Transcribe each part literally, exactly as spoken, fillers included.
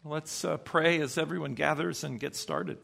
Let's uh, pray as everyone gathers and gets started.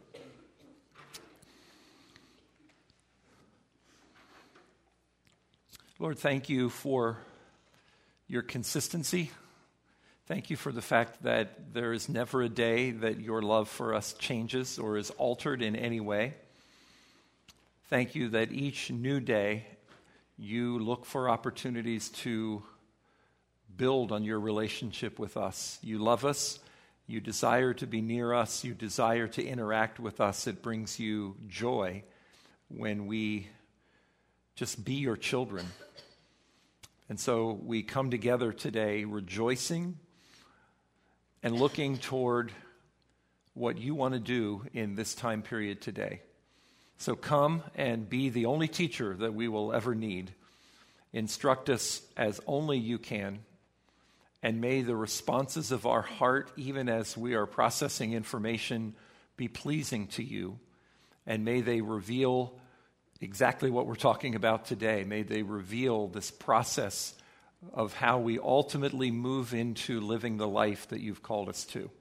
Lord, thank you for your consistency. Thank you for the fact that there is never a day that your love for us changes or is altered in any way. Thank you that each new day you look for opportunities to build on your relationship with us. You love us. You desire to be near us. You desire to interact with us. It brings you joy when we just be your children. And so we come together today rejoicing and looking toward what you want to do in this time period today. So come and be the only teacher that we will ever need. Instruct us as only you can. And may the responses of our heart, even as we are processing information, be pleasing to you. And may they reveal exactly what we're talking about today. May they reveal this process of how we ultimately move into living the life that you've called us to.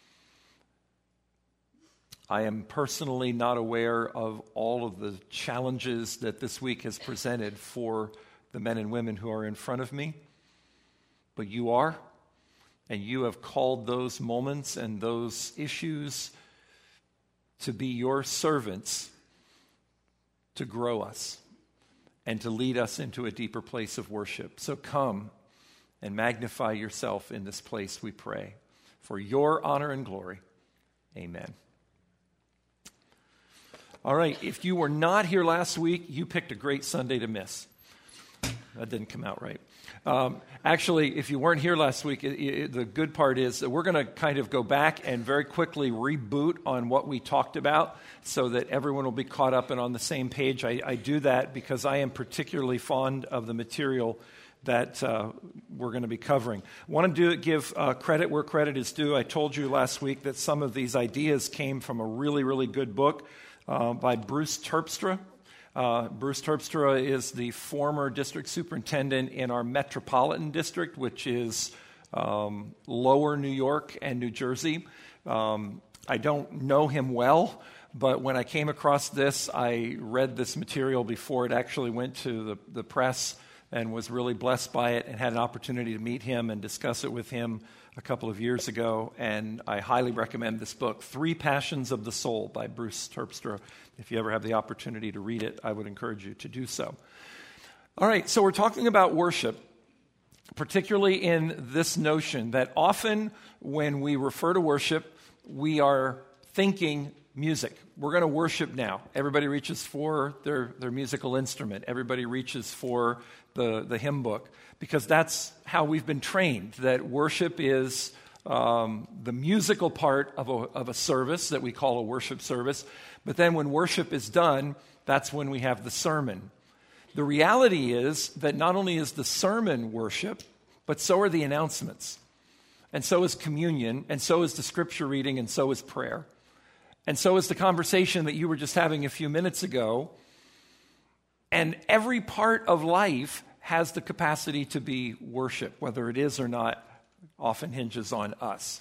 I am personally not aware of all of the challenges that this week has presented for the men and women who are in front of me. But you are, and you have called those moments and those issues to be your servants to grow us and to lead us into a deeper place of worship. So come and magnify yourself in this place, we pray. For your honor and glory, amen. All right, if you were not here last week, you picked a great Sunday to miss. That didn't come out right. Um, actually, if you weren't here last week, it, it, the good part is that we're going to kind of go back and very quickly reboot on what we talked about so that everyone will be caught up and on the same page. I, I do that because I am particularly fond of the material that uh, we're going to be covering. I want to do, give uh, credit where credit is due. I told you last week that some of these ideas came from a really, really good book uh, by Bruce Terpstra. Uh, Bruce Terpstra is the former district superintendent in our metropolitan district, which is um, lower New York and New Jersey. Um, I don't know him well, but when I came across this, I read this material before it actually went to the, the press and was really blessed by it and had an opportunity to meet him and discuss it with him a couple of years ago, and I highly recommend this book, Three Passions of the Soul by Bruce Terpstra. If you ever have the opportunity to read it, I would encourage you to do so. All right, so we're talking about worship, particularly in this notion that often when we refer to worship, we are thinking music. We're going to worship now. Everybody reaches for their, their musical instrument. Everybody reaches for the, the hymn book because that's how we've been trained, that worship is um, the musical part of a, of a service that we call a worship service. But then when worship is done, that's when we have the sermon. The reality is that not only is the sermon worship, but so are the announcements. And so is communion, and so is the scripture reading, and so is prayer. And so is the conversation that you were just having a few minutes ago. And every part of life has the capacity to be worship, whether it is or not, often hinges on us.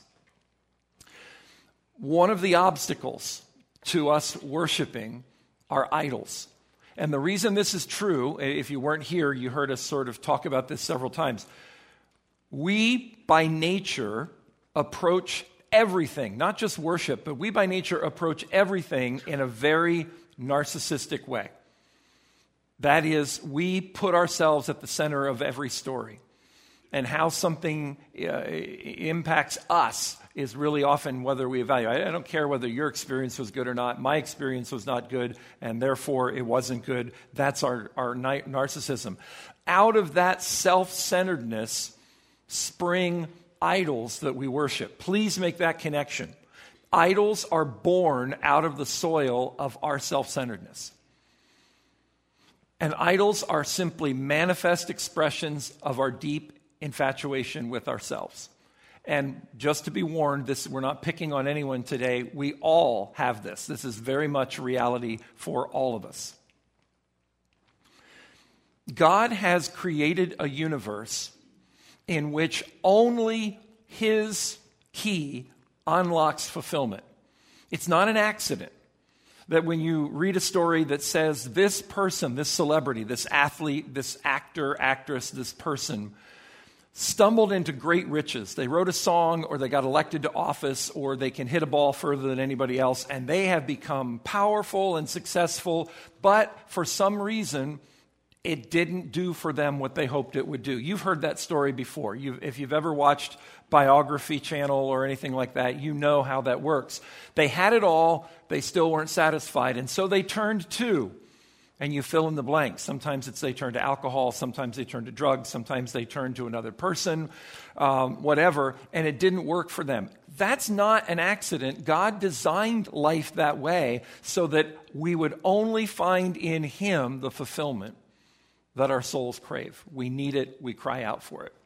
One of the obstacles to us worshiping are idols. And the reason this is true, if you weren't here, you heard us sort of talk about this several times. We, by nature, approach everything, not just worship, but we by nature approach everything in a very narcissistic way. That is, we put ourselves at the center of every story. And how something uh, impacts us is really often whether we evaluate. I don't care whether your experience was good or not. My experience was not good, and therefore it wasn't good. That's our, our narcissism. Out of that self-centeredness spring idols that we worship. Please make that connection. Idols are born out of the soil of our self-centeredness. And idols are simply manifest expressions of our deep infatuation with ourselves. And just to be warned, this we're not picking on anyone today. We all have this. This is very much reality for all of us. God has created a universe in which only His key unlocks fulfillment. It's not an accident that when you read a story that says this person, this celebrity, this athlete, this actor, actress, this person stumbled into great riches. They wrote a song, or they got elected to office, or they can hit a ball further than anybody else, and they have become powerful and successful, but for some reason, it didn't do for them what they hoped it would do. You've heard that story before. You've, if you've ever watched Biography Channel or anything like that, you know how that works. They had it all, they still weren't satisfied, and so they turned to, and you fill in the blanks. Sometimes it's they turn to alcohol, sometimes they turn to drugs, sometimes they turn to another person, um, whatever, and it didn't work for them. That's not an accident. God designed life that way so that we would only find in Him the fulfillment that our souls crave. We need it, we cry out for it.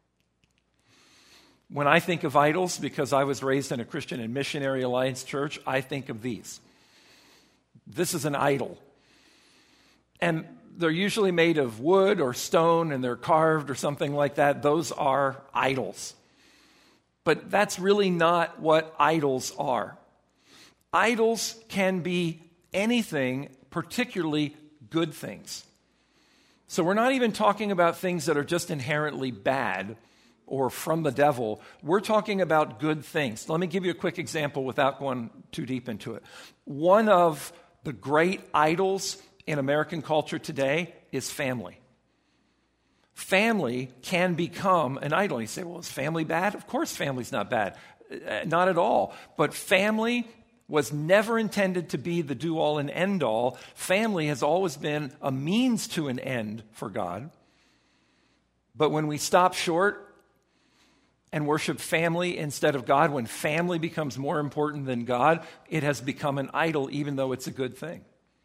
When I think of idols, because I was raised in a Christian and Missionary Alliance church, I think of these. This is an idol. And they're usually made of wood or stone, and they're carved or something like that. Those are idols. But that's really not what idols are. Idols can be anything, particularly good things. So we're not even talking about things that are just inherently bad or from the devil. We're talking about good things. Let me give you a quick example without going too deep into it. One of the great idols in American culture today is family. Family can become an idol. You say, well, is family bad? Of course family's not bad. Uh, not at all. But family was never intended to be the do-all and end-all. Family has always been a means to an end for God. But when we stop short and worship family instead of God, when family becomes more important than God, it has become an idol, even though it's a good thing.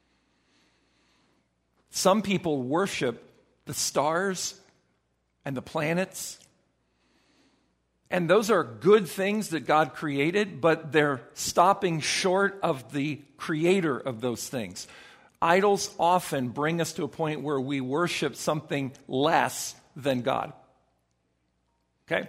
Some people worship the stars and the planets, and those are good things that God created, but they're stopping short of the creator of those things. Idols often bring us to a point where we worship something less than God. Okay?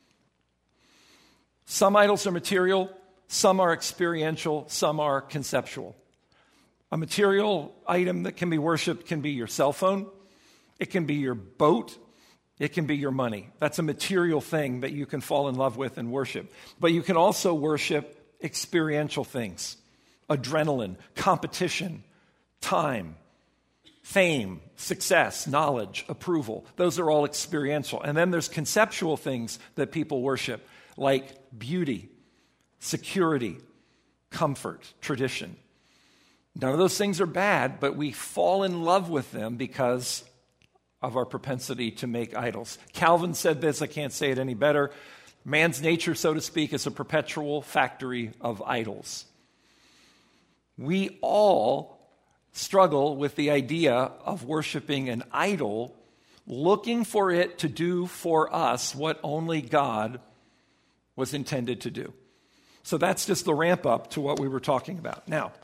Some idols are material, some are experiential, some are conceptual. A material item that can be worshiped can be your cell phone, it can be your boat, it can be your money. That's a material thing that you can fall in love with and worship. But you can also worship experiential things: adrenaline, competition, time, fame, success, knowledge, approval. Those are all experiential. And then there's conceptual things that people worship, like beauty, security, comfort, tradition. None of those things are bad, but we fall in love with them because of our propensity to make idols. Calvin said this, I can't say it any better. Man's nature, so to speak, is a perpetual factory of idols. We all struggle with the idea of worshiping an idol, looking for it to do for us what only God was intended to do. So that's just the ramp up to what we were talking about. Now,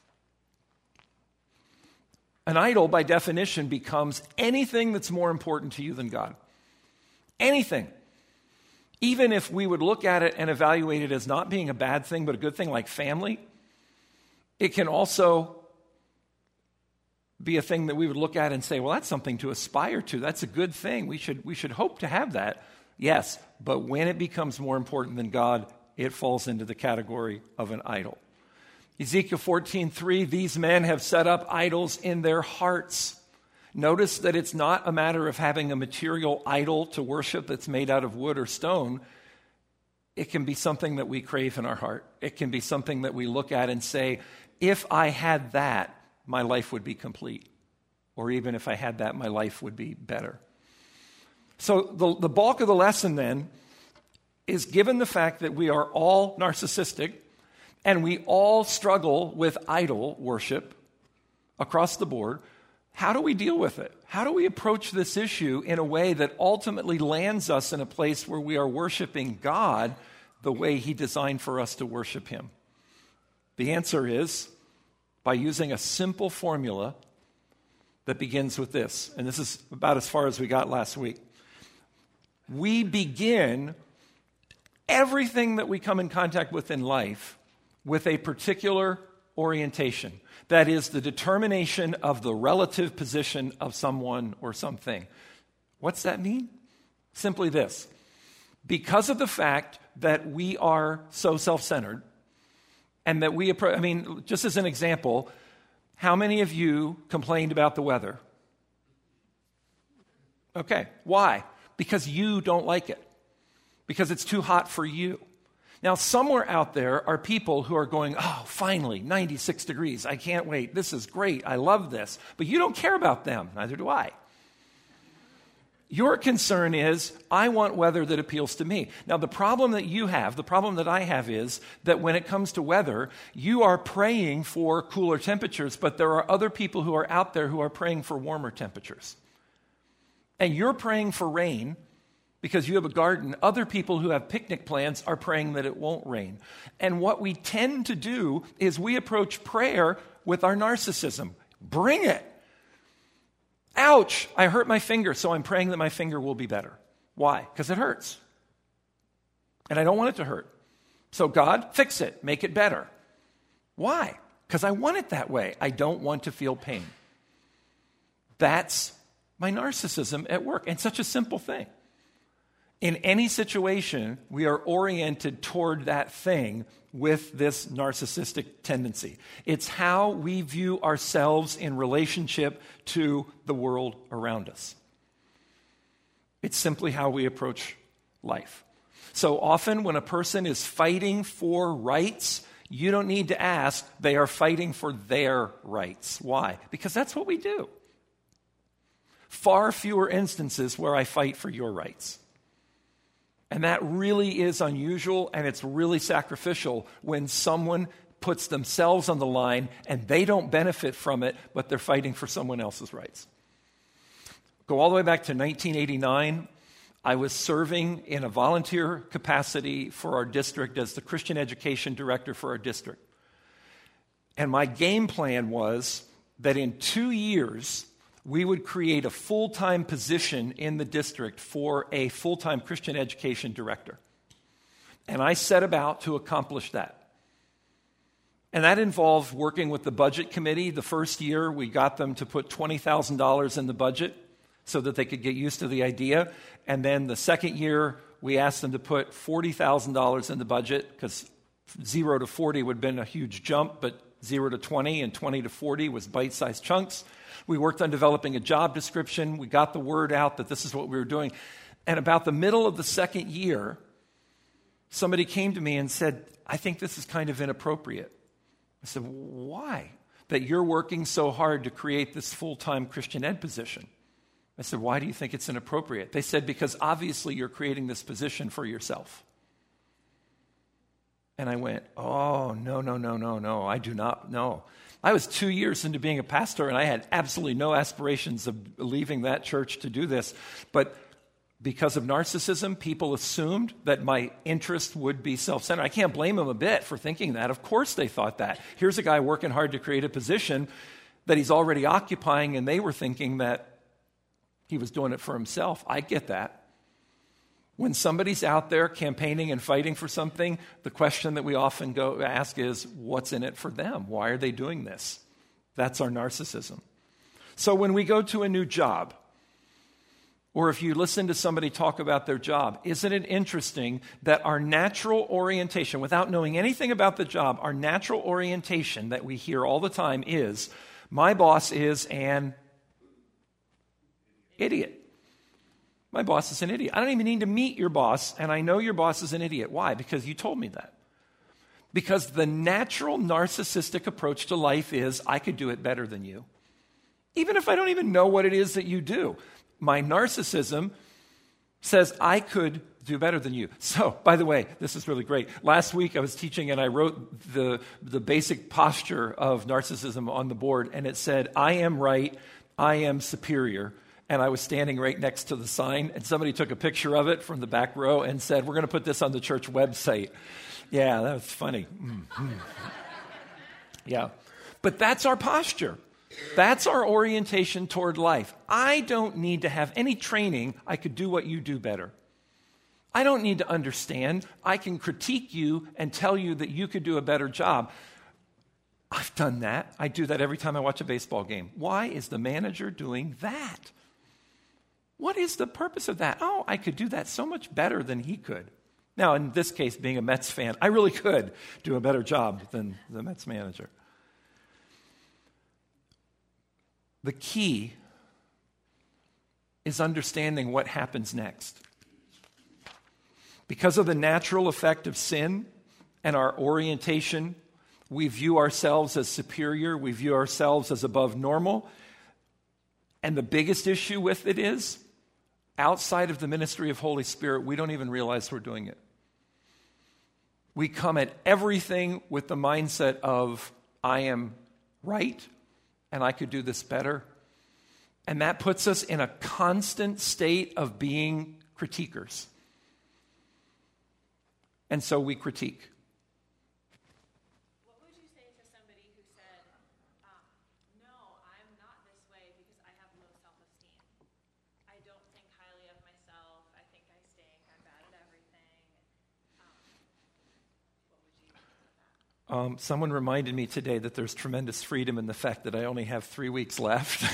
an idol, by definition, becomes anything that's more important to you than God. Anything. Even if we would look at it and evaluate it as not being a bad thing, but a good thing, like family, it can also be a thing that we would look at and say, well, that's something to aspire to. That's a good thing. We should, we should hope to have that. Yes, but when it becomes more important than God, it falls into the category of an idol. Ezekiel fourteen three, these men have set up idols in their hearts. Notice that it's not a matter of having a material idol to worship that's made out of wood or stone. It can be something that we crave in our heart. It can be something that we look at and say, if I had that, my life would be complete. Or even if I had that, my life would be better. So the, the bulk of the lesson then is, given the fact that we are all narcissistic and we all struggle with idol worship across the board, how do we deal with it? How do we approach this issue in a way that ultimately lands us in a place where we are worshiping God the way He designed for us to worship Him? The answer is by using a simple formula that begins with this, and this is about as far as we got last week. We begin everything that we come in contact with in life with a particular orientation. That is the determination of the relative position of someone or something. What's that mean? Simply this. Because of the fact that we are so self-centered and that we approach, I mean, just as an example, how many of you complained about the weather? Okay, why? Because you don't like it. Because it's too hot for you. Now, somewhere out there are people who are going, oh, finally, ninety-six degrees. I can't wait. This is great. I love this. But you don't care about them. Neither do I. Your concern is, I want weather that appeals to me. Now, the problem that you have, the problem that I have is that when it comes to weather, you are praying for cooler temperatures, but there are other people who are out there who are praying for warmer temperatures. And you're praying for rain because you have a garden. Other people who have picnic plans are praying that it won't rain. And what we tend to do is we approach prayer with our narcissism. Bring it. Ouch, I hurt my finger, so I'm praying that my finger will be better. Why? Because it hurts. And I don't want it to hurt. So God, fix it, make it better. Why? Because I want it that way. I don't want to feel pain. That's my narcissism at work. And such a simple thing. In any situation, we are oriented toward that thing with this narcissistic tendency. It's how we view ourselves in relationship to the world around us. It's simply how we approach life. So often when a person is fighting for rights, you don't need to ask, they are fighting for their rights. Why? Because that's what we do. Far fewer instances where I fight for your rights. And that really is unusual, and it's really sacrificial when someone puts themselves on the line and they don't benefit from it, but they're fighting for someone else's rights. Go all the way back to nineteen eighty-nine. I was serving in a volunteer capacity for our district as the Christian education director for our district. And my game plan was that in two years, we would create a full-time position in the district for a full-time Christian education director. And I set about to accomplish that. And that involved working with the budget committee. The first year, we got them to put twenty thousand dollars in the budget so that they could get used to the idea. And then the second year, we asked them to put forty thousand dollars in the budget because zero to forty would have been a huge jump, but zero to twenty and twenty to forty was bite-sized chunks. We worked on developing a job description. We got the word out that this is what we were doing. And about the middle of the second year, somebody came to me and said, I think this is kind of inappropriate. I said, why? That you're working so hard to create this full-time Christian ed position. I said, why do you think it's inappropriate? They said, because obviously you're creating this position for yourself. And I went, oh, no, no, no, no, no, I do not know. I was two years into being a pastor, and I had absolutely no aspirations of leaving that church to do this. But because of narcissism, people assumed that my interest would be self-centered. I can't blame them a bit for thinking that. Of course they thought that. Here's a guy working hard to create a position that he's already occupying, and they were thinking that he was doing it for himself. I get that. When somebody's out there campaigning and fighting for something, the question that we often go ask is, what's in it for them? Why are they doing this? That's our narcissism. So when we go to a new job, or if you listen to somebody talk about their job, isn't it interesting that our natural orientation, without knowing anything about the job, our natural orientation that we hear all the time is, my boss is an idiot. My boss is an idiot. I don't even need to meet your boss, and I know your boss is an idiot. Why? Because you told me that. Because the natural narcissistic approach to life is, I could do it better than you. Even if I don't even know what it is that you do. My narcissism says, I could do better than you. So, by the way, this is really great. Last week I was teaching, and I wrote the, the basic posture of narcissism on the board, and it said, I am right, I am superior. And I was standing right next to the sign, and somebody took a picture of it from the back row and said, we're going to put this on the church website. Yeah, that was funny. Mm-hmm. Yeah. But that's our posture. That's our orientation toward life. I don't need to have any training. I could do what you do better. I don't need to understand. I can critique you and tell you that you could do a better job. I've done that. I do that every time I watch a baseball game. Why is the manager doing that? What is the purpose of that? Oh, I could do that so much better than he could. Now, in this case, being a Mets fan, I really could do a better job than the Mets manager. The key is understanding what happens next. Because of the natural effect of sin and our orientation, we view ourselves as superior. We view ourselves as above normal. And the biggest issue with it is, outside of the ministry of Holy Spirit, we don't even realize we're doing it. We come at everything with the mindset of, I am right, and I could do this better. And that puts us in a constant state of being critiquers. And so we critique. What would you say to somebody who said, um, no, I'm not this way because I have low self-esteem. I don't think highly of myself. I think I stink. I'm bad at everything. Um, what would you say to that? Um, someone reminded me today that there's tremendous freedom in the fact that I only have three weeks left.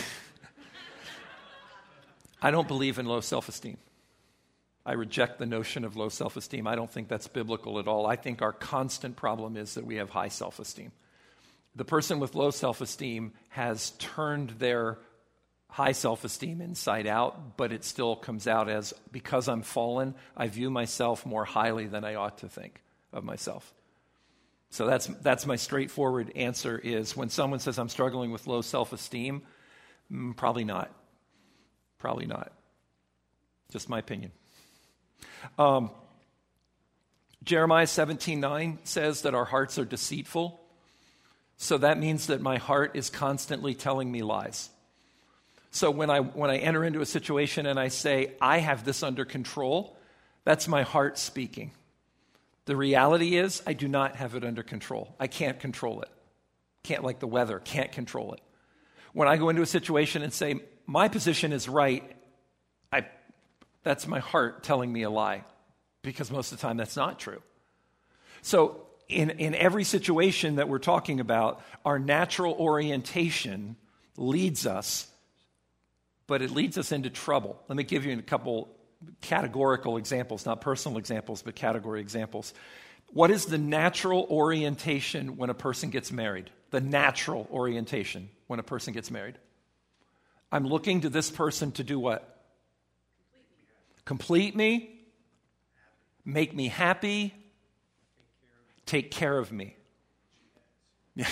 I don't believe in low self-esteem. I reject the notion of low self-esteem. I don't think that's biblical at all. I think our constant problem is that we have high self-esteem. The person with low self-esteem has turned their high self-esteem inside out, but it still comes out as, because I'm fallen, I view myself more highly than I ought to think of myself. So that's that's my straightforward answer is, when someone says I'm struggling with low self-esteem, mm, probably not. Probably not. Just my opinion. Um, Jeremiah seventeen nine says that our hearts are deceitful. So that means that my heart is constantly telling me lies. So when I when I enter into a situation and I say, I have this under control, that's my heart speaking. The reality is, I do not have it under control. I can't control it. Can't, like the weather, can't control it. When I go into a situation and say, my position is right, I, that's my heart telling me a lie, because most of the time that's not true. So in, in every situation that we're talking about, our natural orientation leads us, but it leads us into trouble. Let me give you a couple categorical examples, not personal examples, but category examples. What is the natural orientation when a person gets married? The natural orientation when a person gets married. I'm looking to this person to do what? Complete me, make me happy, take care of me. Yeah.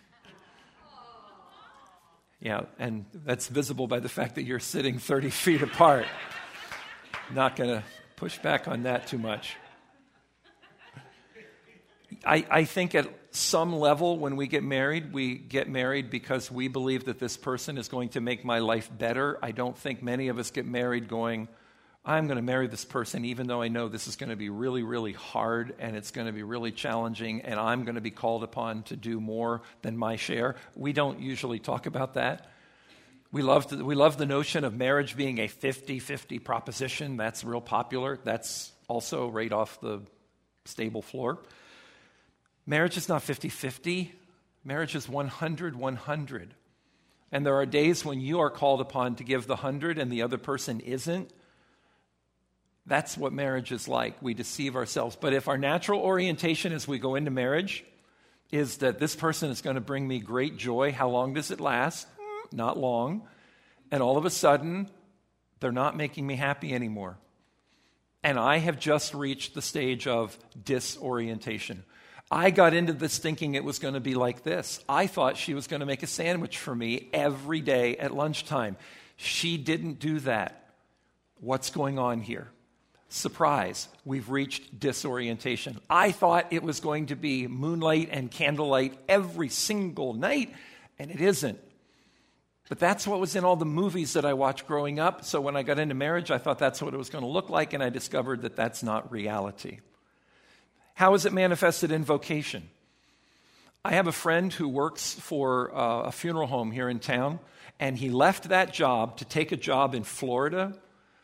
Yeah, and that's visible by the fact that you're sitting thirty feet apart. Not going to push back on that too much. I, I think at some level when we get married, we get married because we believe that this person is going to make my life better. I don't think many of us get married going, I'm going to marry this person even though I know this is going to be really, really hard and it's going to be really challenging and I'm going to be called upon to do more than my share. We don't usually talk about that. We love, to, we love the notion of marriage being a fifty-fifty proposition. That's real popular. That's also right off the stable floor. Marriage is not fifty-fifty. Marriage is one hundred one hundred. And there are days when you are called upon to give the one hundred and the other person isn't. That's what marriage is like. We deceive ourselves. But if our natural orientation as we go into marriage is that this person is going to bring me great joy, how long does it last? Not long. And all of a sudden, they're not making me happy anymore. And I have just reached the stage of disorientation. I got into this thinking it was going to be like this. I thought she was going to make a sandwich for me every day at lunchtime. She didn't do that. What's going on here? Surprise, we've reached disorientation. I thought it was going to be moonlight and candlelight every single night, and it isn't. But that's what was in all the movies that I watched growing up. So when I got into marriage, I thought that's what it was going to look like, and I discovered that that's not reality. How is it manifested in vocation? I have a friend who works for uh, a funeral home here in town, and he left that job to take a job in Florida.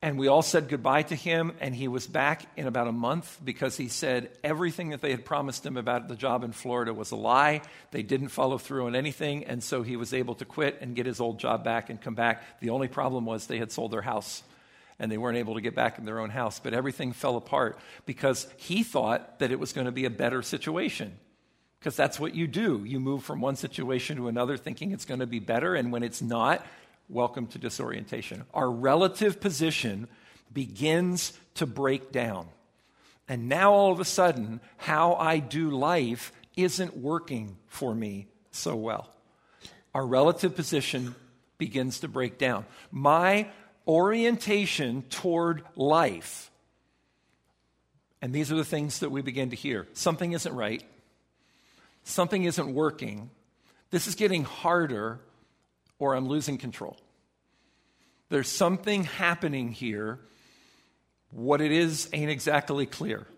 And we all said goodbye to him, and he was back in about a month because he said everything that they had promised him about the job in Florida was a lie. They didn't follow through on anything, and so he was able to quit and get his old job back and come back. The only problem was they had sold their house, and they weren't able to get back in their own house. But everything fell apart because he thought that it was going to be a better situation. Because that's what you do. You move from one situation to another thinking it's going to be better, and when it's not, welcome to disorientation. Our relative position begins to break down. And now all of a sudden, how I do life isn't working for me so well. Our relative position begins to break down. My orientation toward life, and these are the things that we begin to hear. Something isn't right. Something isn't working. This is getting harder, or I'm losing control. There's something happening here. What it is ain't exactly clear.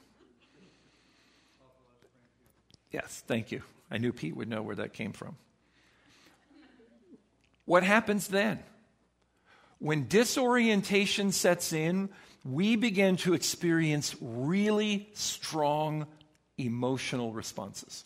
Yes, thank you. I knew Pete would know where that came from. What happens then? When disorientation sets in, we begin to experience really strong emotional responses.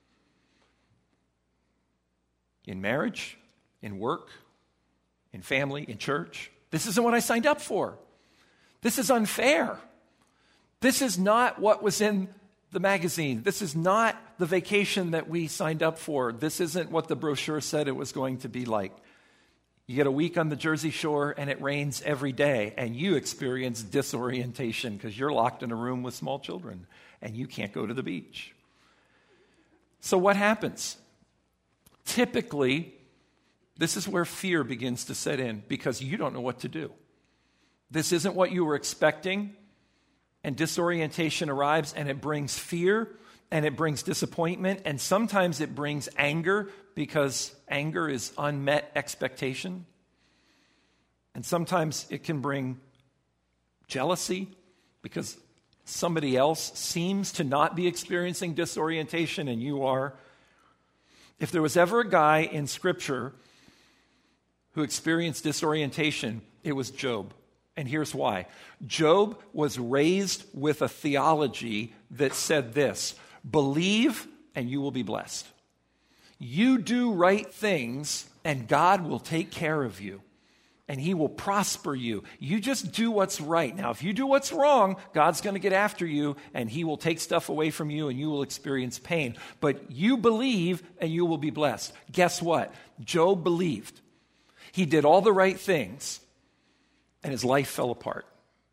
In marriage, in work, in family, in church. This isn't what I signed up for. This is unfair. This is not what was in the magazine. This is not the vacation that we signed up for. This isn't what the brochure said it was going to be like. You get a week on the Jersey Shore and it rains every day, and you experience disorientation because you're locked in a room with small children and you can't go to the beach. So what happens? Typically, this is where fear begins to set in because you don't know what to do. This isn't what you were expecting, and disorientation arrives, and it brings fear, and it brings disappointment, and sometimes it brings anger because anger is unmet expectation. And sometimes it can bring jealousy because somebody else seems to not be experiencing disorientation and you are. If there was ever a guy in Scripture who experienced disorientation, it was Job. And here's why. Job was raised with a theology that said this: believe and you will be blessed. You do right things and God will take care of you. And he will prosper you. You just do what's right. Now, if you do what's wrong, God's going to get after you and he will take stuff away from you and you will experience pain. But you believe and you will be blessed. Guess what? Job believed. He did all the right things and his life fell apart.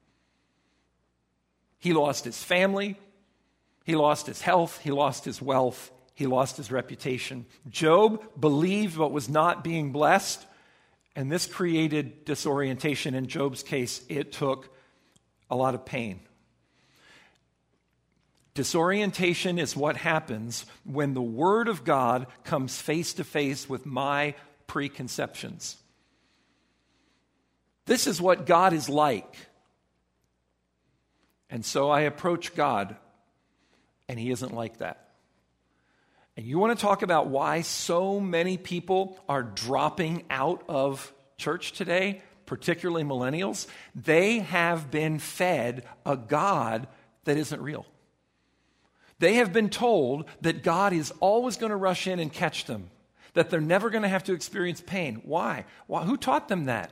He lost his family. He lost his health. He lost his wealth. He lost his reputation. Job believed but was not being blessed. And this created disorientation. In Job's case, it took a lot of pain. Disorientation is what happens when the Word of God comes face to face with my preconceptions. This is what God is like. And so I approach God, and he isn't like that. And you want to talk about why so many people are dropping out of church today, particularly millennials? They have been fed a God that isn't real. They have been told that God is always going to rush in and catch them, that they're never going to have to experience pain. Why? Why? Who taught them that?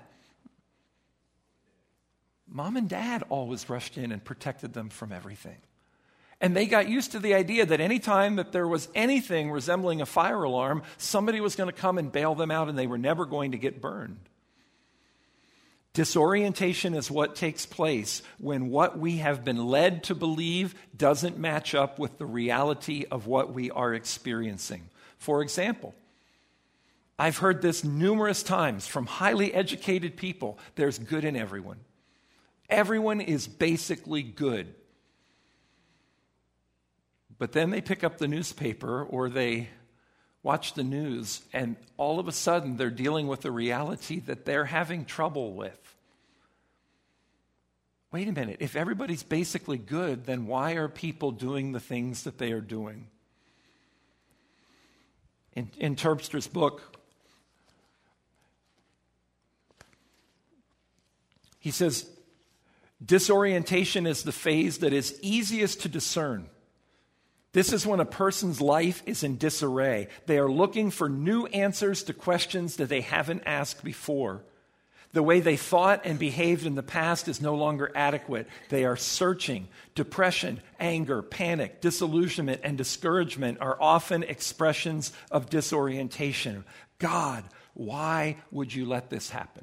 Mom and dad always rushed in and protected them from everything. And they got used to the idea that any time that there was anything resembling a fire alarm, somebody was going to come and bail them out and they were never going to get burned. Disorientation is what takes place when what we have been led to believe doesn't match up with the reality of what we are experiencing. For example, I've heard this numerous times from highly educated people: there's good in everyone. Everyone is basically good. But then they pick up the newspaper or they watch the news, and all of a sudden they're dealing with a reality that they're having trouble with. Wait a minute, if everybody's basically good, then why are people doing the things that they are doing? In, in Terpster's book, he says, Disorientation is the phase that is easiest to discern. This is when a person's life is in disarray. They are looking for new answers to questions that they haven't asked before. The way they thought and behaved in the past is no longer adequate. They are searching. Depression, anger, panic, disillusionment, and discouragement are often expressions of disorientation. God, why would you let this happen?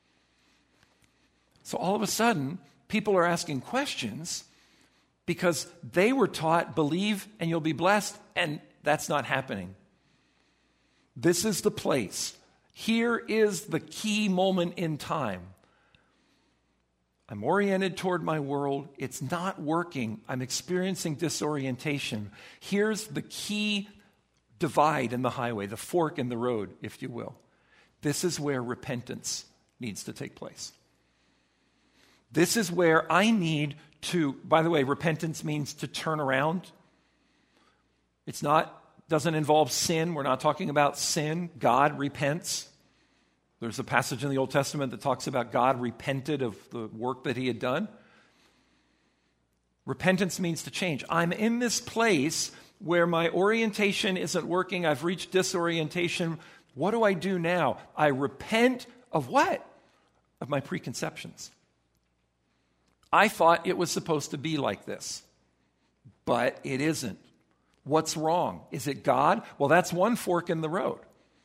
So all of a sudden, people are asking questions because they were taught, believe and you'll be blessed, and that's not happening. This is the place. Here is the key moment in time. I'm oriented toward my world. It's not working. I'm experiencing disorientation. Here's the key divide in the highway, the fork in the road, if you will. This is where repentance needs to take place. This is where I need to, by the way, repentance means to turn around. It's not, doesn't involve sin. We're not talking about sin. God repents. There's a passage in the Old Testament that talks about God repented of the work that he had done. Repentance means to change. I'm in this place where my orientation isn't working. I've reached disorientation. What do I do now? I repent of what? Of my preconceptions. I thought it was supposed to be like this, but it isn't. What's wrong? Is it God? Well, that's one fork in the road.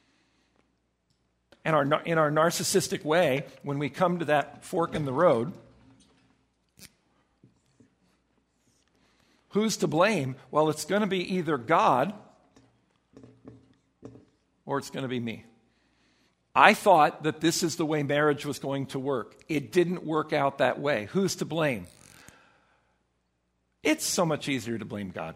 And our, in our narcissistic way, when we come to that fork in the road, who's to blame? Well, it's going to be either God or it's going to be me. I thought that this is the way marriage was going to work. It didn't work out that way. Who's to blame? It's so much easier to blame God.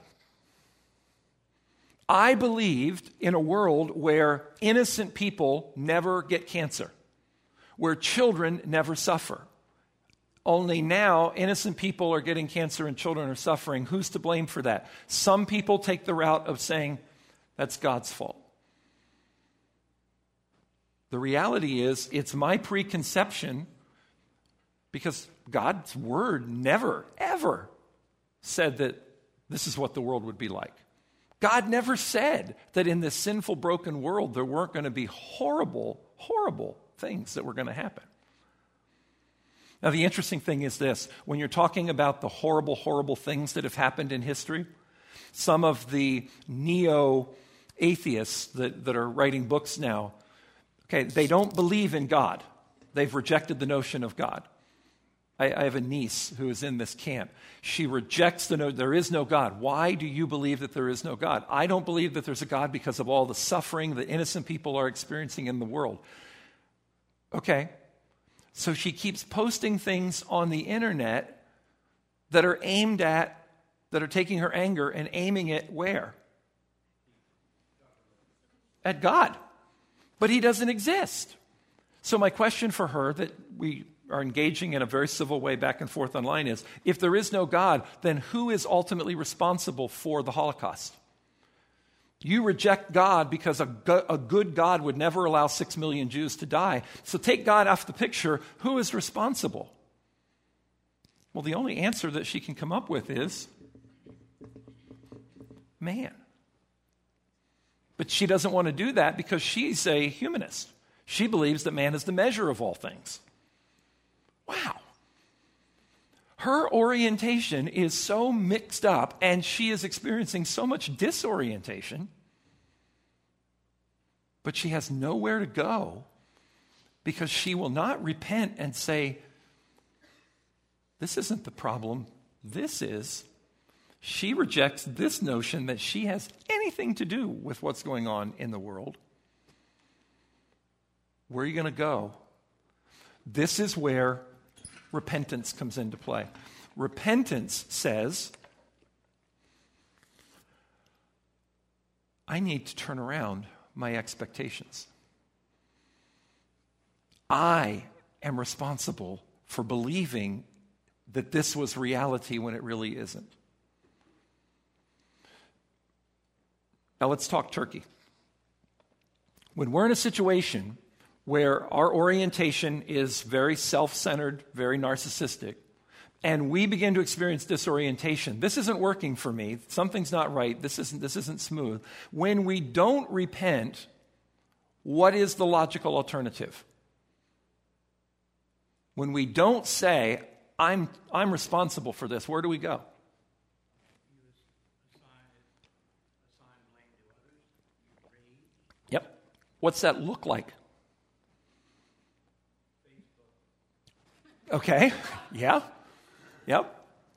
I believed in a world where innocent people never get cancer, where children never suffer. Only now, innocent people are getting cancer and children are suffering. Who's to blame for that? Some people take the route of saying, that's God's fault. The reality is, it's my preconception because God's word never, ever said that this is what the world would be like. God never said that in this sinful, broken world there weren't going to be horrible, horrible things that were going to happen. Now, the interesting thing is this. When you're talking about the horrible, horrible things that have happened in history, some of the neo-atheists that, that are writing books now, okay, they don't believe in God. They've rejected the notion of God. I, I have a niece who is in this camp. She rejects the notion there is no God. Why do you believe that there is no God? I don't believe that there's a God because of all the suffering that innocent people are experiencing in the world. Okay, so she keeps posting things on the internet that are aimed at, that are taking her anger and aiming it where? At God. But he doesn't exist. So my question for her that we are engaging in a very civil way back and forth online is, if there is no God, then who is ultimately responsible for the Holocaust? You reject God because a, go- a good God would never allow six million Jews to die. So take God off the picture. Who is responsible? Well, the only answer that she can come up with is man. But she doesn't want to do that because she's a humanist. She believes that man is the measure of all things. Wow. Her orientation is so mixed up and she is experiencing so much disorientation, but she has nowhere to go because she will not repent and say, this isn't the problem, this is. She rejects this notion that she has anything to do with what's going on in the world. Where are you going to go? This is where repentance comes into play. Repentance says, I need to turn around my expectations. I am responsible for believing that this was reality when it really isn't. Now let's talk Turkey. When we're in a situation where our orientation is very self-centered, very narcissistic, and we begin to experience disorientation. This isn't working for me. Something's not right. This isn't, this isn't smooth. When we don't repent, what is the logical alternative? When we don't say, I'm, I'm responsible for this, where do we go? Yep. What's that look like? Okay. Yeah. Yep.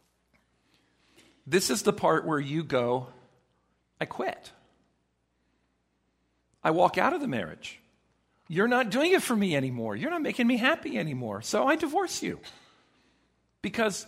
This is the part where you go, I quit. I walk out of the marriage. You're not doing it for me anymore. You're not making me happy anymore. So I divorce you. Because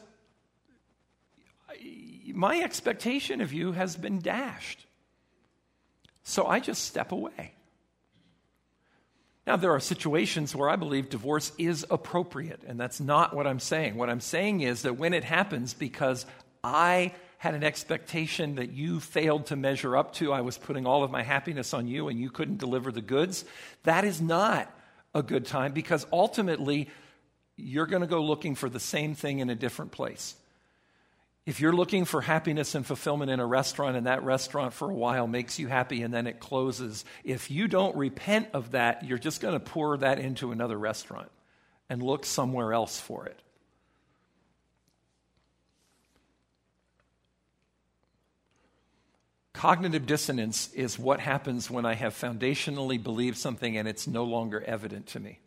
my expectation of you has been dashed. So I just step away. Now, there are situations where I believe divorce is appropriate, and that's not what I'm saying. What I'm saying is that when it happens because I had an expectation that you failed to measure up to, I was putting all of my happiness on you and you couldn't deliver the goods, that is not a good time, because ultimately you're going to go looking for the same thing in a different place. If you're looking for happiness and fulfillment in a restaurant, and that restaurant for a while makes you happy and then it closes, if you don't repent of that, you're just going to pour that into another restaurant and look somewhere else for it. Cognitive dissonance is what happens when I have foundationally believed something and it's no longer evident to me.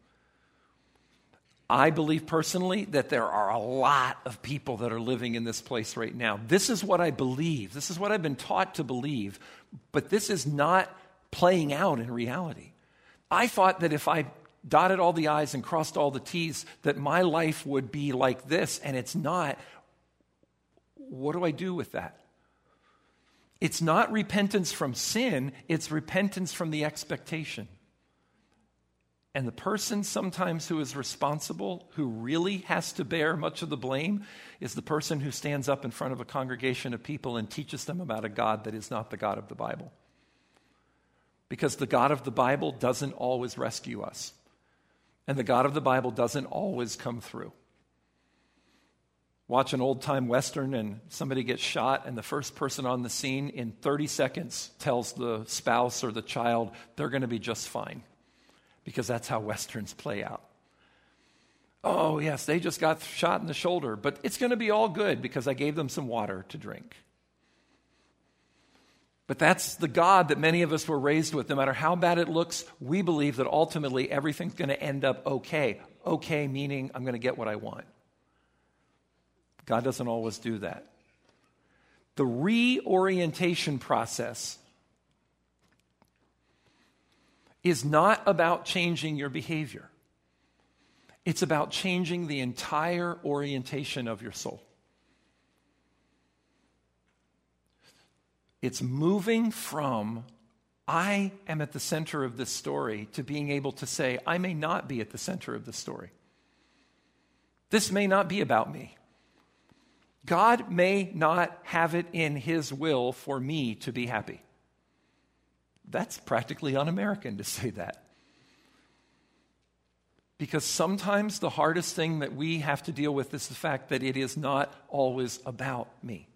I believe personally that there are a lot of people that are living in this place right now. This is what I believe. This is what I've been taught to believe, but this is not playing out in reality. I thought that if I dotted all the I's and crossed all the T's, that my life would be like this, and it's not. What do I do with that? It's not repentance from sin, it's repentance from the expectation. And the person sometimes who is responsible, who really has to bear much of the blame, is the person who stands up in front of a congregation of people and teaches them about a God that is not the God of the Bible. Because the God of the Bible doesn't always rescue us. And the God of the Bible doesn't always come through. Watch an old-time Western and somebody gets shot, and the first person on the scene in thirty seconds tells the spouse or the child they're going to be just fine. Because that's how Westerns play out. Oh, yes, they just got shot in the shoulder, but it's going to be all good because I gave them some water to drink. But that's the God that many of us were raised with. No matter how bad it looks, we believe that ultimately everything's going to end up okay. Okay meaning I'm going to get what I want. God doesn't always do that. The reorientation process is not about changing your behavior. It's about changing the entire orientation of your soul. It's moving from, I am at the center of this story, to being able to say, I may not be at the center of this story. This may not be about me. God may not have it in His will for me to be happy. That's practically un-American to say that. Because sometimes the hardest thing that we have to deal with is the fact that it is not always about me.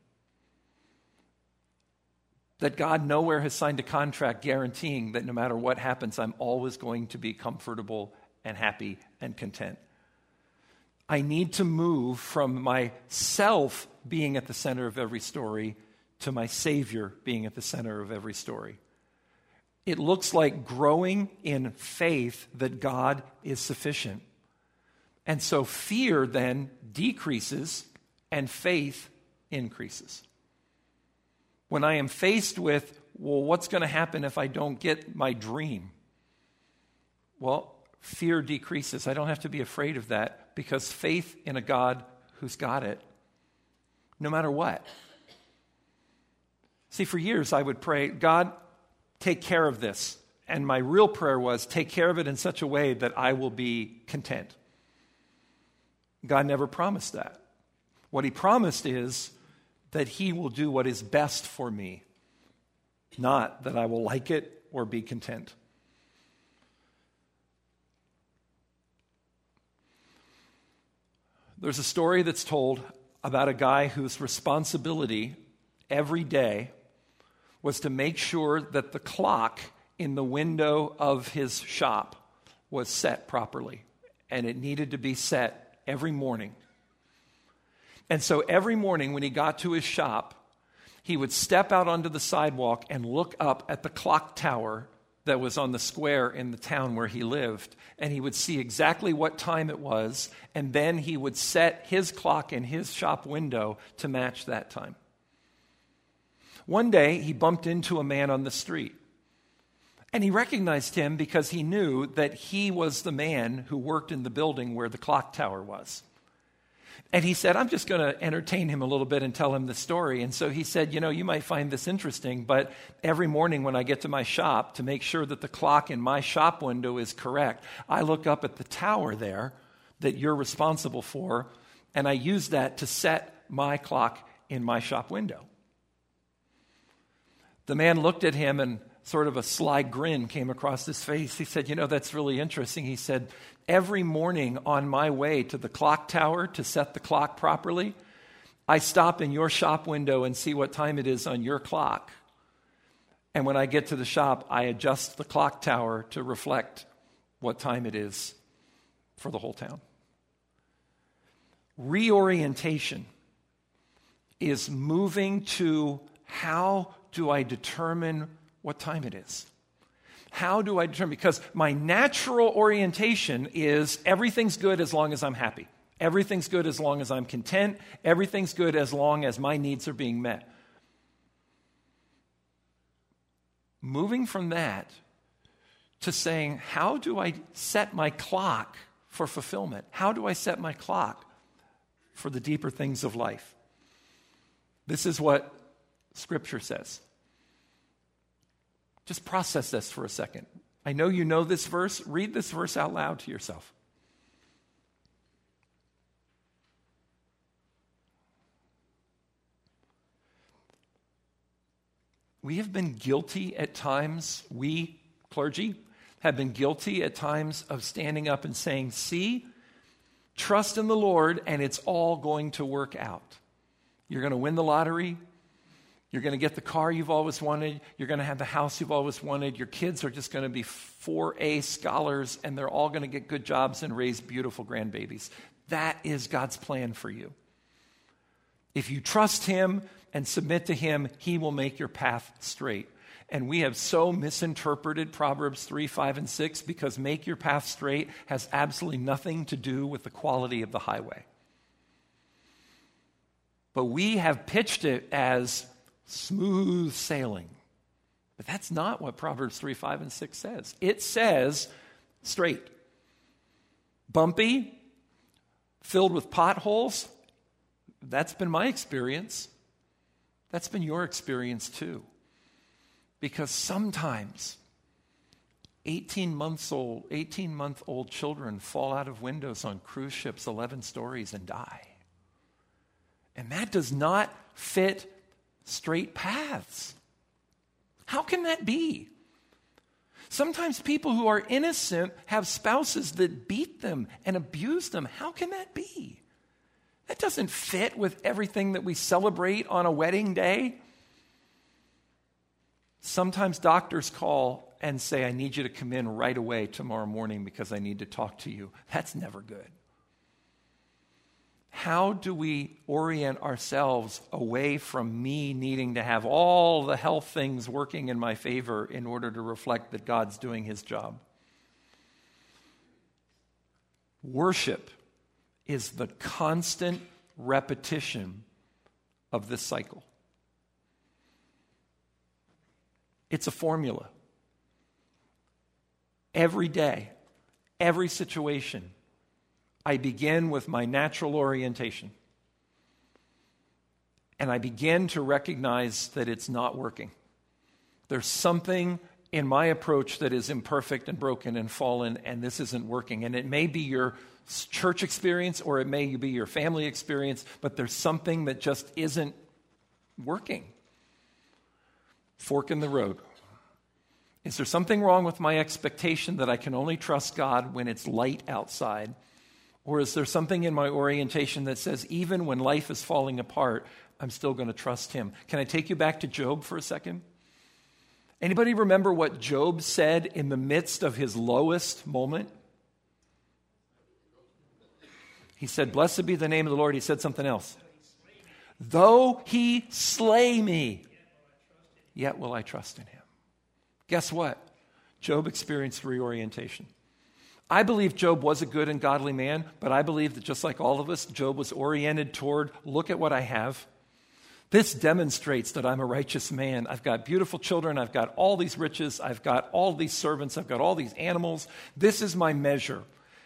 That God nowhere has signed a contract guaranteeing that no matter what happens, I'm always going to be comfortable and happy and content. I need to move from myself being at the center of every story to my Savior being at the center of every story. It looks like growing in faith that God is sufficient. And so fear then decreases and faith increases. When I am faced with, well, what's going to happen if I don't get my dream? Well, fear decreases. I don't have to be afraid of that because faith in a God who's got it, no matter what. See, for years I would pray, God, take care of this. And my real prayer was, take care of it in such a way that I will be content. God never promised that. What He promised is that He will do what is best for me, not that I will like it or be content. There's a story that's told about a guy whose responsibility every day was to make sure that the clock in the window of his shop was set properly. And it needed to be set every morning. And so every morning when he got to his shop, he would step out onto the sidewalk and look up at the clock tower that was on the square in the town where he lived. And he would see exactly what time it was. And then he would set his clock in his shop window to match that time. One day, he bumped into a man on the street. And he recognized him because he knew that he was the man who worked in the building where the clock tower was. And he said, I'm just going to entertain him a little bit and tell him the story. And so he said, you know, you might find this interesting, but every morning when I get to my shop to make sure that the clock in my shop window is correct, I look up at the tower there that you're responsible for, and I use that to set my clock in my shop window. The man looked at him and sort of a sly grin came across his face. He said, you know, that's really interesting. He said, every morning on my way to the clock tower to set the clock properly, I stop in your shop window and see what time it is on your clock. And when I get to the shop, I adjust the clock tower to reflect what time it is for the whole town. Reorientation is moving to how do I determine what time it is? How do I determine? Because my natural orientation is everything's good as long as I'm happy. Everything's good as long as I'm content. Everything's good as long as my needs are being met. Moving from that to saying, how do I set my clock for fulfillment? How do I set my clock for the deeper things of life? This is what Scripture says. Just process this for a second. I know you know this verse. Read this verse out loud to yourself. We have been guilty at times, we, clergy, have been guilty at times of standing up and saying, see, trust in the Lord and it's all going to work out. You're going to win the lottery. You're going to get the car you've always wanted. You're going to have the house you've always wanted. Your kids are just going to be four A scholars, and they're all going to get good jobs and raise beautiful grandbabies. That is God's plan for you. If you trust Him and submit to Him, He will make your path straight. And we have so misinterpreted Proverbs three, five, and six because make your path straight has absolutely nothing to do with the quality of the highway. But we have pitched it as smooth sailing. But that's not what Proverbs three, five, and six says. It says straight. Bumpy, filled with potholes. That's been my experience. That's been your experience too. Because sometimes eighteen months old, eighteen month old children fall out of windows on cruise ships eleven stories and die. And that does not fit straight paths. How can that be? Sometimes people who are innocent have spouses that beat them and abuse them. How can that be? That doesn't fit with everything that we celebrate on a wedding day. Sometimes doctors call and say, I need you to come in right away tomorrow morning because I need to talk to you. That's never good. How do we orient ourselves away from me needing to have all the health things working in my favor in order to reflect that God's doing His job? Worship is the constant repetition of this cycle. It's a formula. Every day, every situation, I begin with my natural orientation. And I begin to recognize that it's not working. There's something in my approach that is imperfect and broken and fallen, and this isn't working. And it may be your church experience or it may be your family experience, but there's something that just isn't working. Fork in the road. Is there something wrong with my expectation that I can only trust God when it's light outside? Or is there something in my orientation that says, even when life is falling apart, I'm still going to trust him? Can I take you back to Job for a second? Anybody remember what Job said in the midst of his lowest moment? He said, blessed be the name of the Lord. He said something else. Though he slay me, yet will I trust in him. Guess what? Job experienced reorientation. I believe Job was a good and godly man, but I believe that just like all of us, Job was oriented toward, look at what I have. This demonstrates that I'm a righteous man. I've got beautiful children. I've got all these riches. I've got all these servants. I've got all these animals. This is my measure.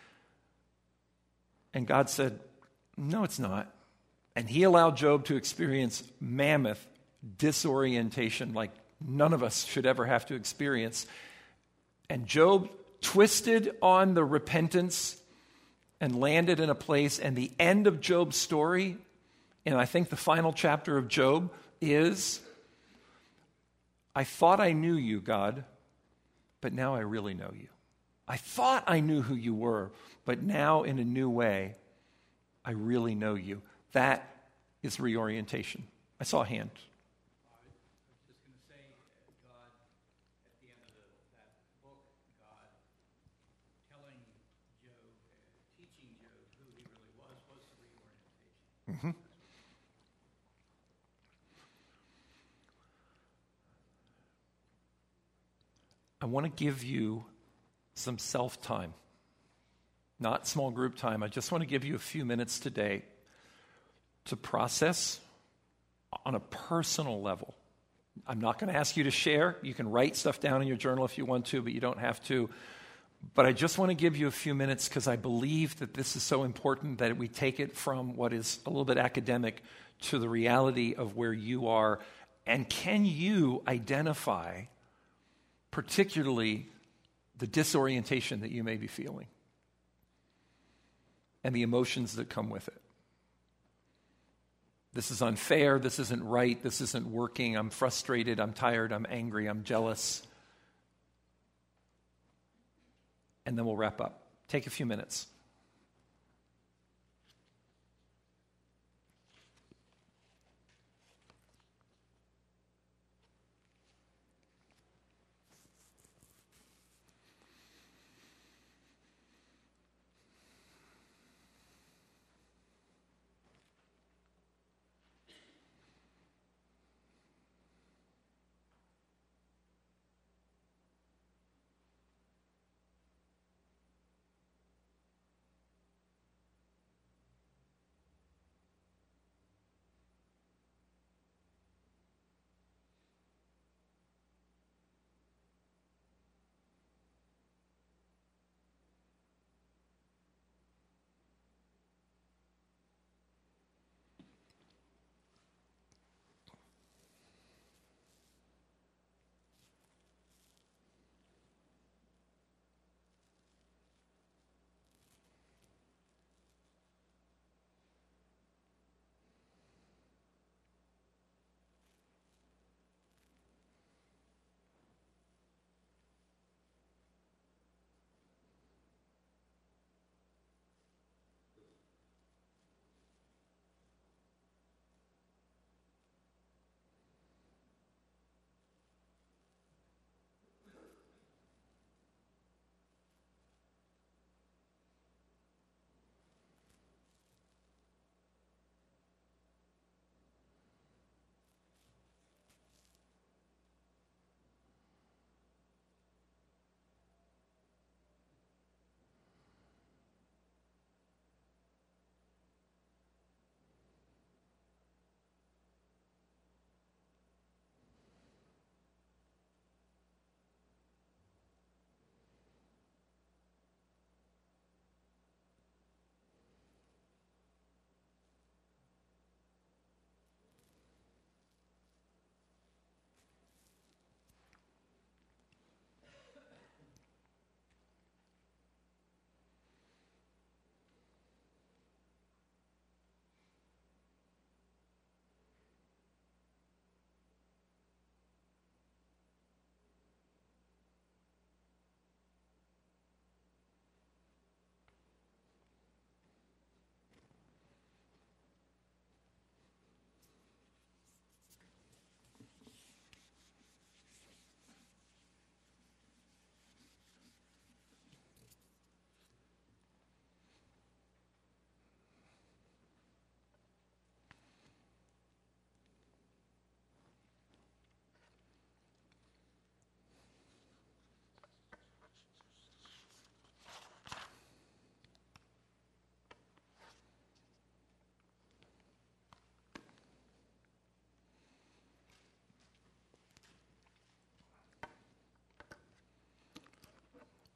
And God said, no, it's not. And he allowed Job to experience mammoth disorientation like none of us should ever have to experience. And Job twisted on the repentance and landed in a place, and the end of Job's story, and I think the final chapter of Job, is, I thought I knew you, God, but now I really know you. I thought I knew who you were, but now in a new way, I really know you. That is reorientation. I saw a hand. Mm-hmm. I want to give you some self-time, not small group time. I just want to give you a few minutes today to process on a personal level. I'm not going to ask you to share. You can write stuff down in your journal if you want to, but you don't have to. But I just want to give you a few minutes because I believe that this is so important that we take it from what is a little bit academic to the reality of where you are. And can you identify particularly the disorientation that you may be feeling and the emotions that come with it? This is unfair. This isn't right. This isn't working. I'm frustrated. I'm tired. I'm angry. I'm jealous. And then we'll wrap up. Take a few minutes.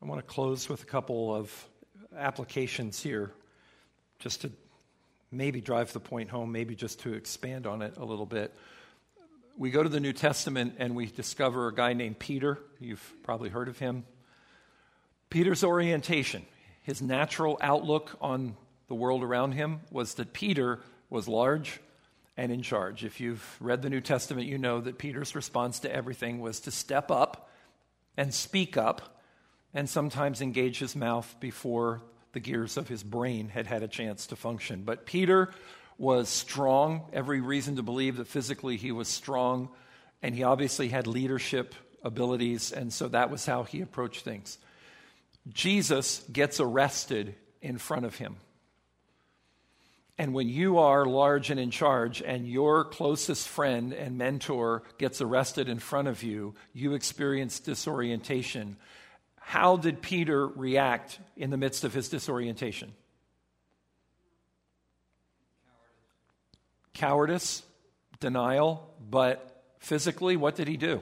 I want to close with a couple of applications here, just to maybe drive the point home, maybe just to expand on it a little bit. We go to the New Testament and we discover a guy named Peter. You've probably heard of him. Peter's orientation, his natural outlook on the world around him was that Peter was large and in charge. If you've read the New Testament, you know that Peter's response to everything was to step up and speak up and sometimes engage his mouth before the gears of his brain had had a chance to function. But Peter was strong, every reason to believe that physically he was strong, and he obviously had leadership abilities, and so that was how he approached things. Jesus gets arrested in front of him. And when you are large and in charge and your closest friend and mentor gets arrested in front of you, you experience disorientation. How did Peter react in the midst of his disorientation? Cowardice, denial, but physically, what did he do?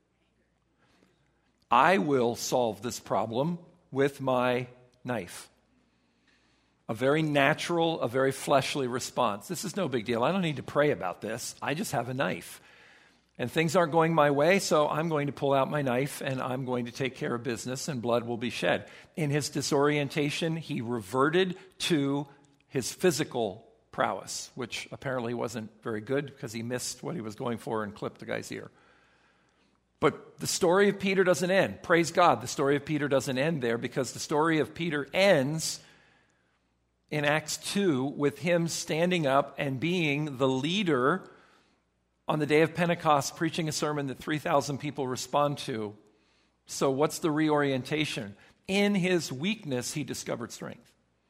I will solve this problem with my knife. A very natural, a very fleshly response. This is no big deal. I don't need to pray about this. I just have a knife. And things aren't going my way, so I'm going to pull out my knife and I'm going to take care of business and blood will be shed. In his disorientation, he reverted to his physical prowess, which apparently wasn't very good because he missed what he was going for and clipped the guy's ear. But the story of Peter doesn't end. Praise God, the story of Peter doesn't end there, because the story of Peter ends in Acts two with him standing up and being the leader on the day of Pentecost, preaching a sermon that three thousand people respond to. So what's the reorientation? In his weakness, he discovered strength.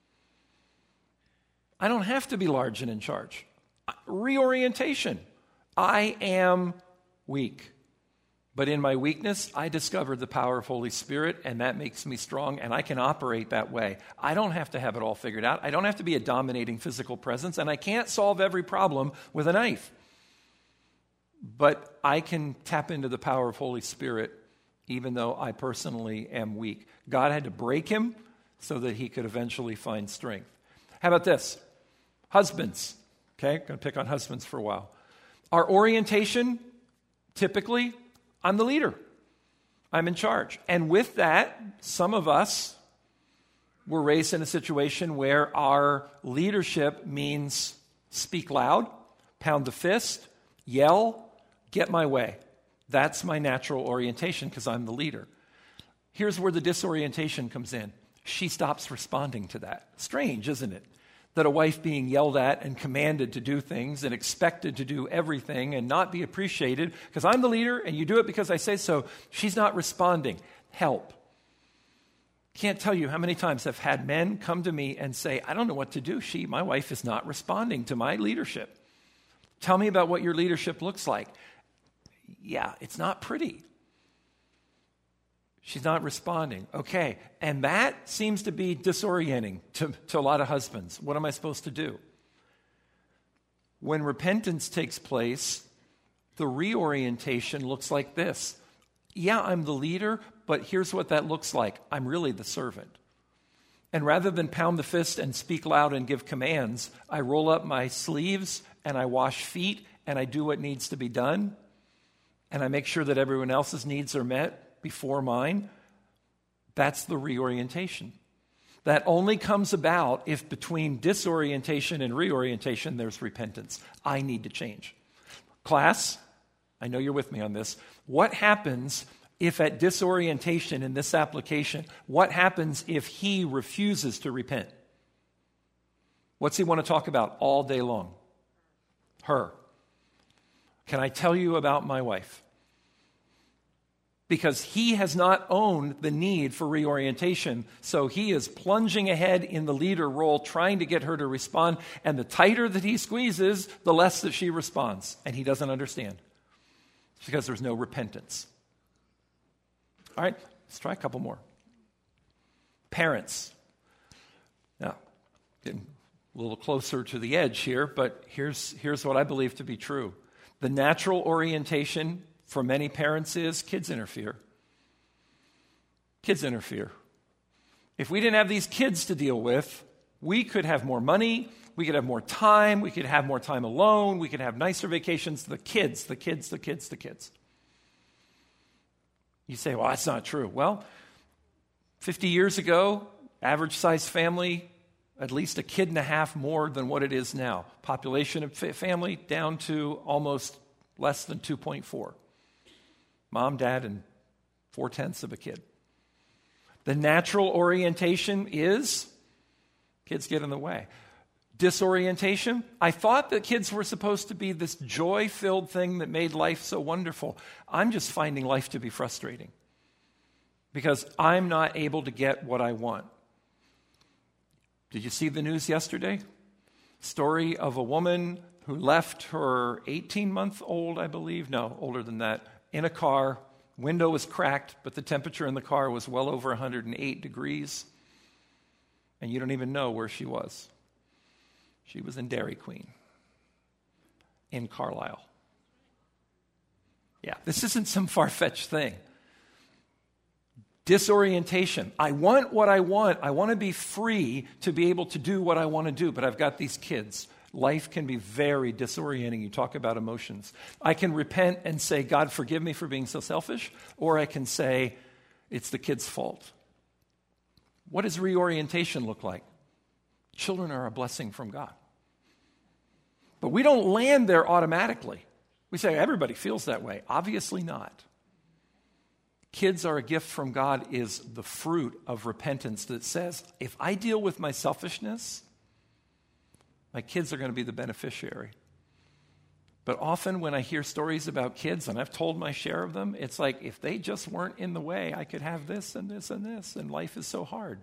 I don't have to be large and in charge. Reorientation. I am weak. But in my weakness, I discovered the power of Holy Spirit, and that makes me strong, and I can operate that way. I don't have to have it all figured out. I don't have to be a dominating physical presence, and I can't solve every problem with a knife. But I can tap into the power of Holy Spirit, even though I personally am weak. God had to break him so that he could eventually find strength. How about this? Husbands. Okay, going to pick on husbands for a while. Our orientation, typically, I'm the leader. I'm in charge. And with that, some of us were raised in a situation where our leadership means speak loud, pound the fist, yell, get my way. That's my natural orientation because I'm the leader. Here's where the disorientation comes in. She stops responding to that. Strange, isn't it? That a wife being yelled at and commanded to do things and expected to do everything and not be appreciated because I'm the leader and you do it because I say so. She's not responding. Help. Can't tell you how many times I've had men come to me and say, I don't know what to do. She, my wife, is not responding to my leadership. Tell me about what your leadership looks like. Yeah, it's not pretty. She's not responding. Okay, and that seems to be disorienting to, to a lot of husbands. What am I supposed to do? When repentance takes place, the reorientation looks like this. Yeah, I'm the leader, but here's what that looks like. I'm really the servant. And rather than pound the fist and speak loud and give commands, I roll up my sleeves and I wash feet and I do what needs to be done. And I make sure that everyone else's needs are met before mine. That's the reorientation. That only comes about if between disorientation and reorientation there's repentance. I need to change. Class, I know you're with me on this. What happens if at disorientation in this application, what happens if he refuses to repent? What's he want to talk about all day long? Her. Can I tell you about my wife? Because he has not owned the need for reorientation, so he is plunging ahead in the leader role, trying to get her to respond, and the tighter that he squeezes, the less that she responds, and he doesn't understand. It's because there's no repentance. All right, let's try a couple more. Parents. Now, getting a little closer to the edge here, but here's, here's what I believe to be true. The natural orientation for many parents is kids interfere. Kids interfere. If we didn't have these kids to deal with, we could have more money, we could have more time, we could have more time alone, we could have nicer vacations. The kids, the kids, the kids, the kids. You say, well, that's not true. Well, fifty years ago, average size family, at least a kid and a half more than what it is now. Population of family down to almost less than two point four. Mom, dad, and four-tenths of a kid. The natural orientation is kids get in the way. Disorientation, I thought that kids were supposed to be this joy-filled thing that made life so wonderful. I'm just finding life to be frustrating because I'm not able to get what I want. Did you see the news yesterday? Story of a woman who left her eighteen-month-old, I believe, no, older than that, in a car. Window was cracked, but the temperature in the car was well over one hundred eight degrees. And you don't even know where she was. She was in Dairy Queen in Carlisle. Yeah, this isn't some far-fetched thing. Disorientation. I want what I want. I want to be free to be able to do what I want to do, but I've got these kids. Life can be very disorienting. You talk about emotions. I can repent and say, God, forgive me for being so selfish, or I can say, it's the kid's fault. What does reorientation look like? Children are a blessing from God. But we don't land there automatically. We say, everybody feels that way. Obviously not. Kids are a gift from God is the fruit of repentance that says, if I deal with my selfishness, my kids are going to be the beneficiary. But often when I hear stories about kids, and I've told my share of them, it's like, if they just weren't in the way, I could have this and this and this, and life is so hard.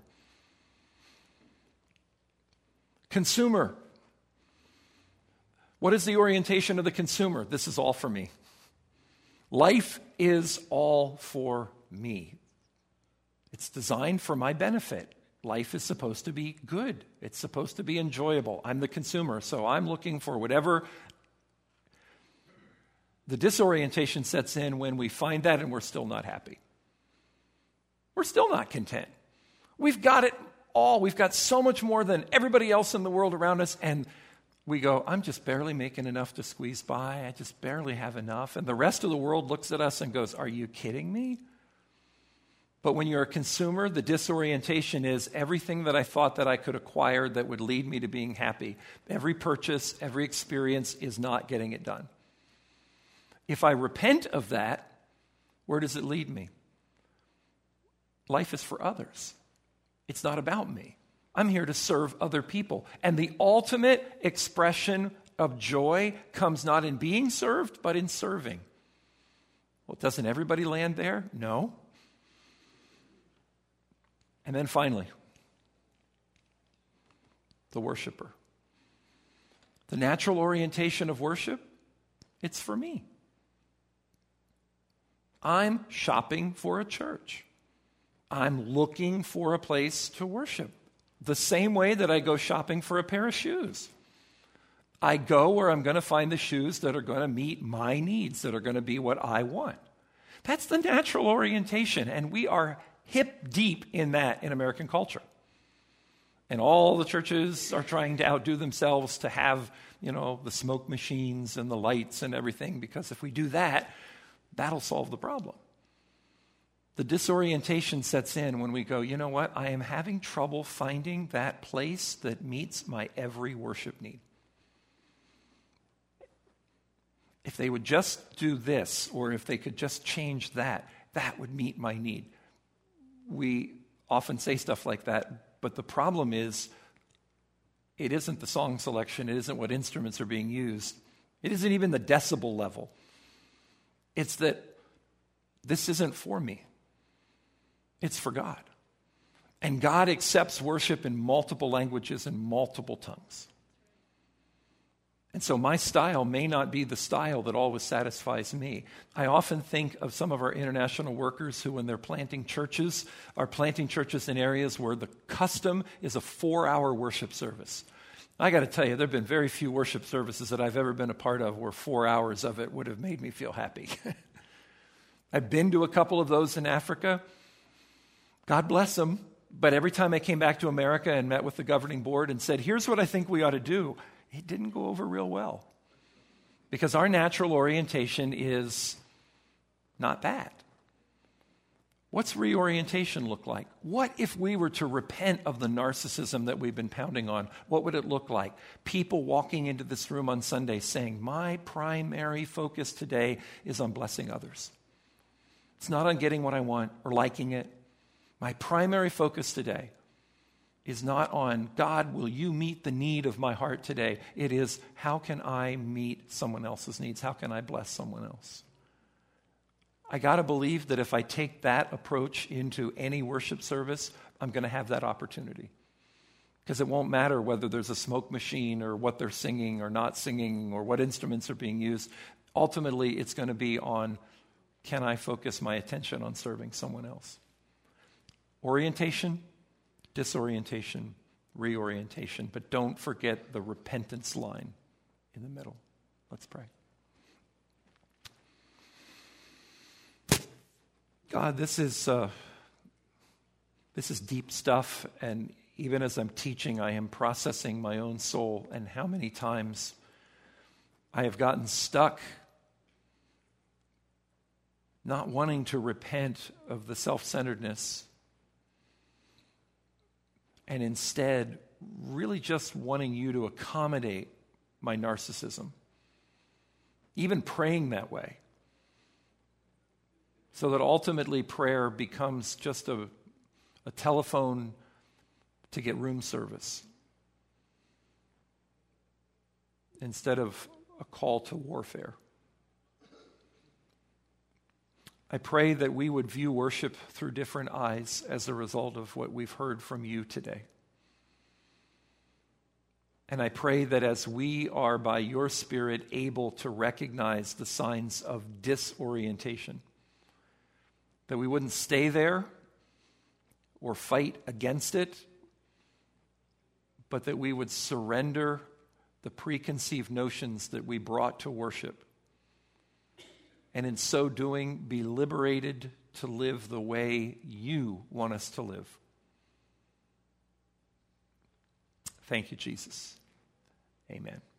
Consumer. What is the orientation of the consumer? This is all for me. Life is all for me. It's designed for my benefit. Life is supposed to be good. It's supposed to be enjoyable. I'm the consumer, so I'm looking for whatever. The disorientation sets in when we find that and we're still not happy. We're still not content. We've got it all. We've got so much more than everybody else in the world around us, and we go, I'm just barely making enough to squeeze by. I just barely have enough. And the rest of the world looks at us and goes, are you kidding me? But when you're a consumer, the disorientation is everything that I thought that I could acquire that would lead me to being happy. Every purchase, every experience is not getting it done. If I repent of that, where does it lead me? Life is for others. It's not about me. I'm here to serve other people. And the ultimate expression of joy comes not in being served, but in serving. Well, doesn't everybody land there? No. And then finally, the worshiper. The natural orientation of worship, it's for me. I'm shopping for a church. I'm looking for a place to worship. The same way that I go shopping for a pair of shoes. I go where I'm going to find the shoes that are going to meet my needs, that are going to be what I want. That's the natural orientation, and we are hip deep in that in American culture. And all the churches are trying to outdo themselves to have, you know, the smoke machines and the lights and everything, because if we do that, that'll solve the problem. The disorientation sets in when we go, you know what, I am having trouble finding that place that meets my every worship need. If they would just do this, or if they could just change that, that would meet my need. We often say stuff like that, but the problem is, it isn't the song selection, it isn't what instruments are being used, it isn't even the decibel level. It's that this isn't for me. It's for God. And God accepts worship in multiple languages and multiple tongues. And so my style may not be the style that always satisfies me. I often think of some of our international workers who, when they're planting churches, are planting churches in areas where the custom is a four-hour worship service. I got to tell you, there have been very few worship services that I've ever been a part of where four hours of it would have made me feel happy. I've been to a couple of those in Africa. God bless them. But every time I came back to America and met with the governing board and said, here's what I think we ought to do, it didn't go over real well. Because our natural orientation is not that. What's reorientation look like? What if we were to repent of the narcissism that we've been pounding on? What would it look like? People walking into this room on Sunday saying, my primary focus today is on blessing others. It's not on getting what I want or liking it. My primary focus today is not on, God, will you meet the need of my heart today? It is, how can I meet someone else's needs? How can I bless someone else? I got to believe that if I take that approach into any worship service, I'm going to have that opportunity. Because it won't matter whether there's a smoke machine or what they're singing or not singing or what instruments are being used. Ultimately, it's going to be on, can I focus my attention on serving someone else? Orientation, disorientation, reorientation. But don't forget the repentance line in the middle. Let's pray. God, this is uh, this is deep stuff, and even as I'm teaching, I am processing my own soul and how many times I have gotten stuck not wanting to repent of the self-centeredness and instead really just wanting you to accommodate my narcissism, even praying that way. So that ultimately prayer becomes just a, a telephone to get room service instead of a call to warfare. I pray that we would view worship through different eyes as a result of what we've heard from you today. And I pray that as we are by your Spirit able to recognize the signs of disorientation, that we wouldn't stay there or fight against it, but that we would surrender the preconceived notions that we brought to worship, and in so doing be liberated to live the way you want us to live. Thank you, Jesus. Amen.